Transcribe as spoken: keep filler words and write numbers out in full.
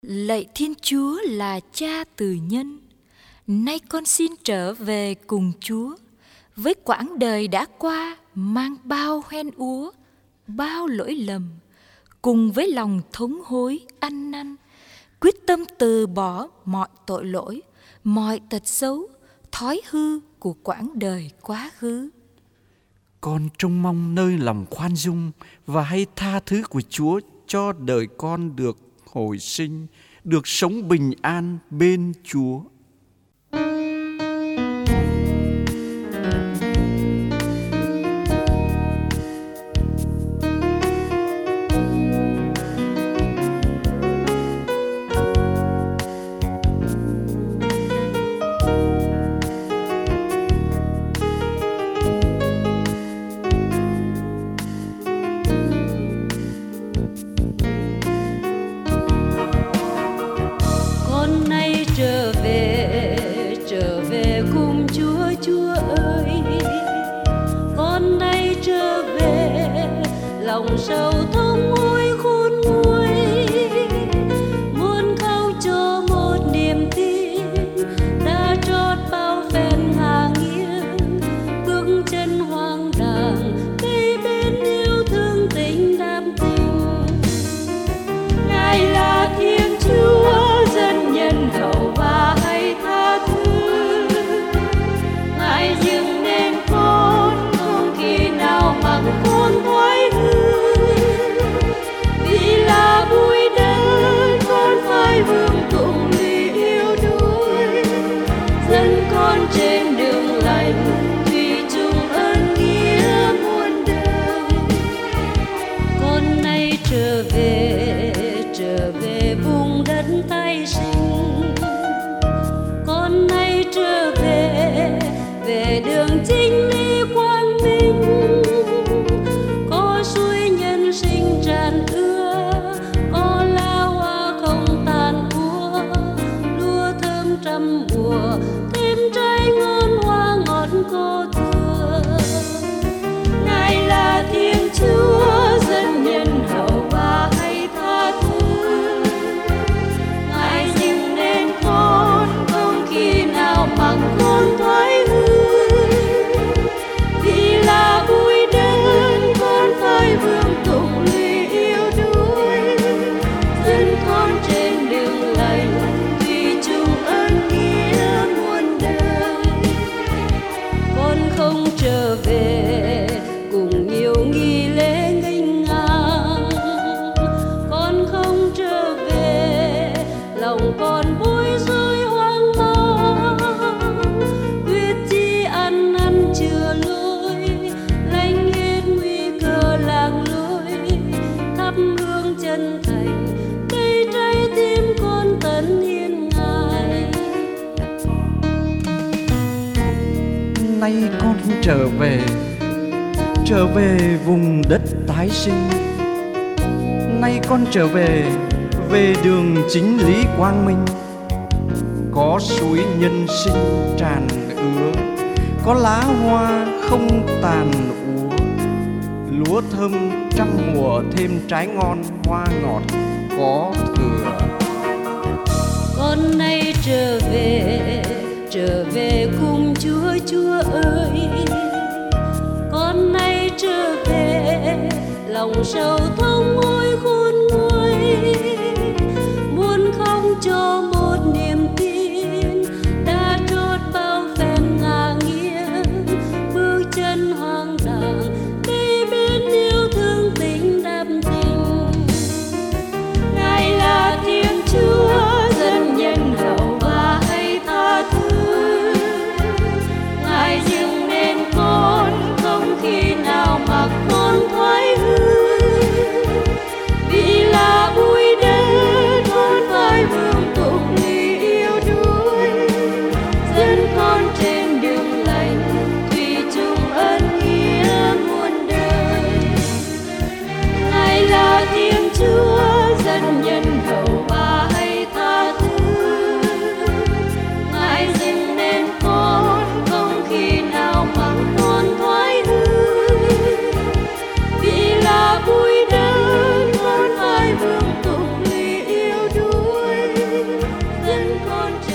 Lạy Thiên Chúa là Cha từ nhân, nay con xin trở về cùng Chúa. Với quãng đời đã qua mang bao hoen úa, bao lỗi lầm, cùng với lòng thống hối ăn năn, quyết tâm từ bỏ mọi tội lỗi, mọi tật xấu, thói hư của quãng đời quá khứ. Con trông mong nơi lòng khoan dung và hay tha thứ của Chúa cho đời con được hồi sinh, được sống bình an bên Chúa. Trở về, trở về cùng Chúa, Chúa ơi. Con nay trở về, lòng sầu thống hối khôn nguôi. Muốn khóc cho một niềm tin đã trót bao phen ngả nghiêng. Bước chân hoang đàng, cây bên yêu thương tình đam tình. Ngài là Thiên Chúa, dân nhân hậu và hay tha thứ. Ngài dừng nên con, không khi nào mặc con thoái hư. Vì là bụi đất, con phải vương tụng vì yêu đuổi. Dẫn con trên đường lành, thủy chung ơn nghĩa muôn đời. Con nay trở về, trở về vùng đất tái sinh. Con nay trở về, về đường chính lý quang minh. Có suối nhân sinh tràn ưa, có lá hoa không tàn úa. Lúa thơm trăm mùa, thêm trái ngon hoa ngọt có thừa. Ngài là Thiên Chúa, dân nhân hậu và hay tha thứ. Ngài dừng nên con, không khi nào mặc con thoái hư. Vì là bụi đất, con phải vương tụng lời yêu đuổi. Dẫn con trên đường lành, thủy chung ơn nghĩa muôn đời. Con không trở về cùng nhiều nghi lễ nghênh ngang. Con không trở về, lòng con bối rối hoang mang. Quyết chí ăn năn chừa lối, lánh hết nguy cơ lạc lối. Thắp hương chân thành, đây trái tim con tận hiến Ngài. Nay con trở về, trở về vùng đất tái sinh. Nay con trở về, về đường chính lý quang minh. Có suối nhân sinh tràn ứa, có lá hoa không tàn úa. Lúa thơm trăm mùa, thêm trái ngon hoa ngọt có thừa. Con nay trở về, trở về cùng Chúa, Chúa ơi. Con nay trở về, lòng sầu thống hối khôn nguôi. Muốn khóc cho một niềm tin đã trót bao phen ngả nghiêng. Bước chân hoang đàng, đi bên yêu thương tình đam tình. Ngài là Thiên Chúa, dân nhân hậu và hay tha thứ. Ngài dừng nên con, không khi nào mặc con thoái hư. Vì là bụi đất, con phải vương tụng con